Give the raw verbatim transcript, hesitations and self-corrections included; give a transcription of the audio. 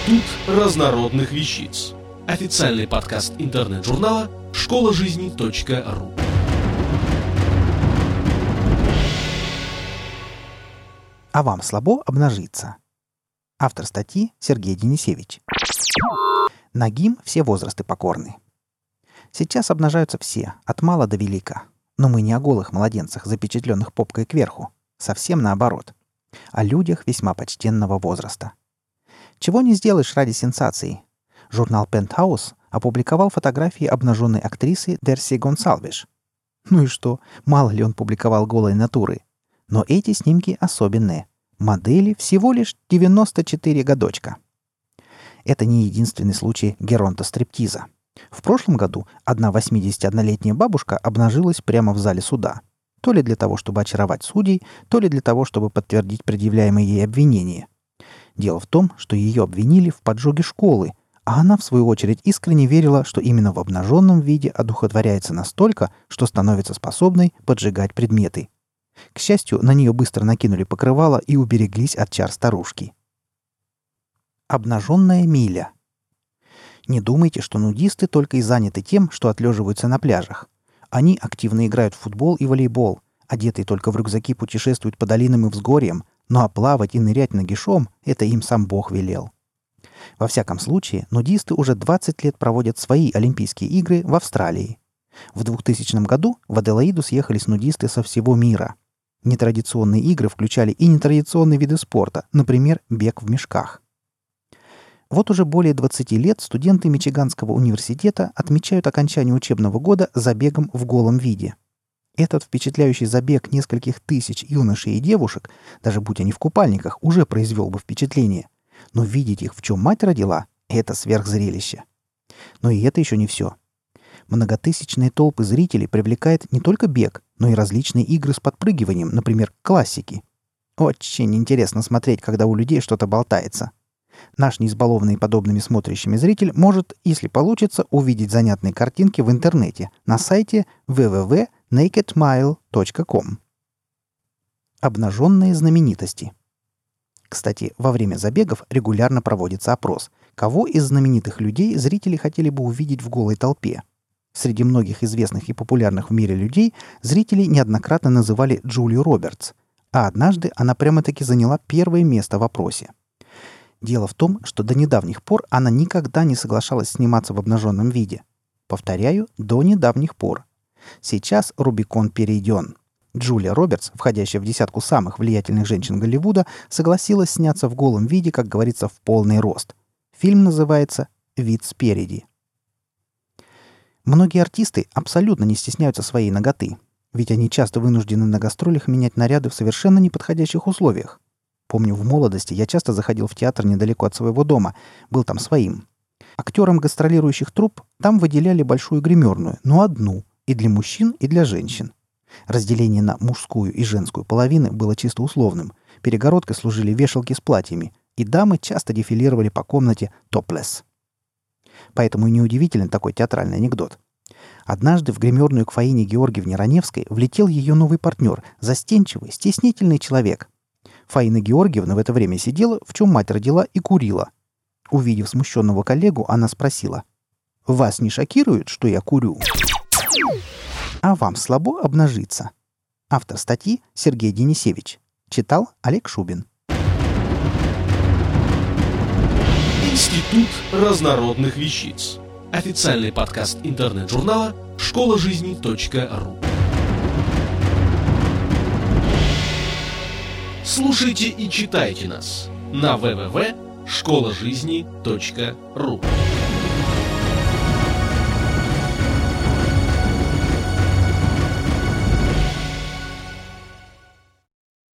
Институт разнородных вещиц. Официальный подкаст интернет-журнала школа жизни точка ру. А вам слабо обнажиться? Автор статьи Сергей Денисевич. Нагим все возрасты покорны. Сейчас обнажаются все, от мала до велика. Но мы не о голых младенцах, запечатленных попкой кверху. Совсем наоборот. О людях весьма почтенного возраста. Чего не сделаешь ради сенсации. Журнал Penthouse опубликовал фотографии обнаженной актрисы Дерси Гонсалвеш. Ну и что, мало ли он публиковал голой натуры. Но эти снимки особенные. Модели всего лишь девяносто четыре годочка. Это не единственный случай геронтостриптиза. В прошлом году одна восьмидесятиоднолетняя бабушка обнажилась прямо в зале суда. То ли для того, чтобы очаровать судей, то ли для того, чтобы подтвердить предъявляемые ей обвинения. Дело в том, что ее обвинили в поджоге школы, а она, в свою очередь, искренне верила, что именно в обнаженном виде одухотворяется настолько, что становится способной поджигать предметы. К счастью, на нее быстро накинули покрывало и убереглись от чар старушки. Обнаженная миля. Не думайте, что нудисты только и заняты тем, что отлеживаются на пляжах. Они активно играют в футбол и волейбол, одетые только в рюкзаки путешествуют по долинам и взгорьям, ну а плавать и нырять нагишом — это им сам Бог велел. Во всяком случае, нудисты уже двадцать лет проводят свои Олимпийские игры в Австралии. В двухтысячном году в Аделаиду съехались нудисты со всего мира. Нетрадиционные игры включали и нетрадиционные виды спорта, например, бег в мешках. Вот уже более двадцати лет студенты Мичиганского университета отмечают окончание учебного года забегом в голом виде. Этот впечатляющий забег нескольких тысяч юношей и девушек, даже будь они в купальниках, уже произвел бы впечатление. Но видеть их, в чем мать родила, это сверхзрелище. Но и это еще не все. Многотысячные толпы зрителей привлекает не только бег, но и различные игры с подпрыгиванием, например, классики. Очень интересно смотреть, когда у людей что-то болтается. Наш неизбалованный подобными смотрящими зритель может, если получится, увидеть занятные картинки в интернете на сайте дабл ю дабл ю дабл ю точка naked mile точка com. Обнаженные знаменитости. Кстати, во время забегов регулярно проводится опрос, кого из знаменитых людей зрители хотели бы увидеть в голой толпе. Среди многих известных и популярных в мире людей зрители неоднократно называли Джулию Робертс, а однажды она прямо-таки заняла первое место в опросе. Дело в том, что до недавних пор она никогда не соглашалась сниматься в обнаженном виде. Повторяю, до недавних пор. Сейчас Рубикон перейден. Джулия Робертс, входящая в десятку самых влиятельных женщин Голливуда, согласилась сняться в голом виде, как говорится, в полный рост. Фильм называется «Вид спереди». Многие артисты абсолютно не стесняются своей наготы, ведь они часто вынуждены на гастролях менять наряды в совершенно неподходящих условиях. Помню, в молодости я часто заходил в театр недалеко от своего дома, был там своим. Актерам гастролирующих труп там выделяли большую гримерную, но одну, и для мужчин, и для женщин. Разделение на мужскую и женскую половины было чисто условным. Перегородкой служили вешалки с платьями, и дамы часто дефилировали по комнате топлесс. Поэтому и неудивителен такой театральный анекдот. Однажды в гримерную к Фаине Георгиевне Раневской влетел ее новый партнер, застенчивый, стеснительный человек. Фаина Георгиевна в это время сидела, в чем мать родила, и курила. Увидев смущенного коллегу, она спросила: «Вас не шокирует, что я курю?» А вам слабо обнажиться? Автор статьи Сергей Денисевич. Читал Олег Шубин. Институт разнородных вещиц. Официальный подкаст интернет-журнала школа жизни точка ру. Слушайте и читайте нас на дабл ю дабл ю дабл ю точка школа жизни точка ру.